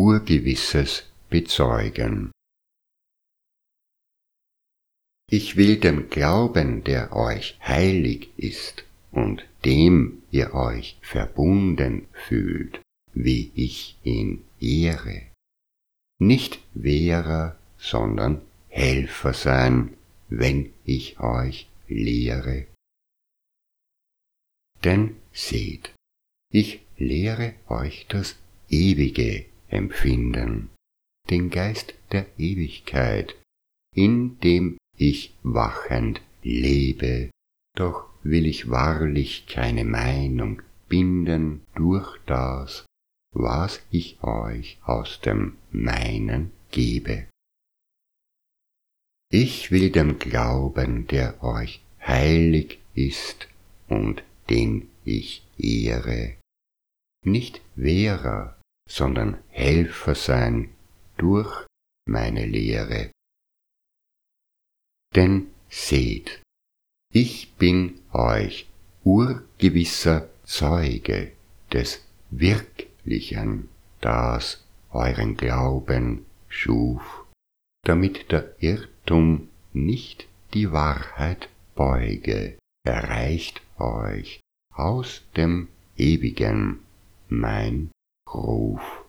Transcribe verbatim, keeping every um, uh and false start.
Urgewisses bezeugen. Ich will dem Glauben, der euch heilig ist und dem ihr euch verbunden fühlt, wie ich ihn ehre, nicht Wehrer, sondern Helfer sein, wenn ich euch lehre. Denn seht, ich lehre euch das ewige Empfinden, den Geist der Ewigkeit, in dem ich wachend lebe, doch will ich wahrlich keine Meinung binden durch das, was ich euch aus dem Meinen gebe. Ich will dem Glauben, der euch heilig ist und den ich ehre, nicht Wehrer, sondern Helfer sein durch meine Lehre. Denn seht, ich bin euch urgewisser Zeuge des Wirklichen, das euren Glauben schuf, damit der Irrtum nicht die Wahrheit beuge, erreicht euch aus dem Ewigen mein Ruf.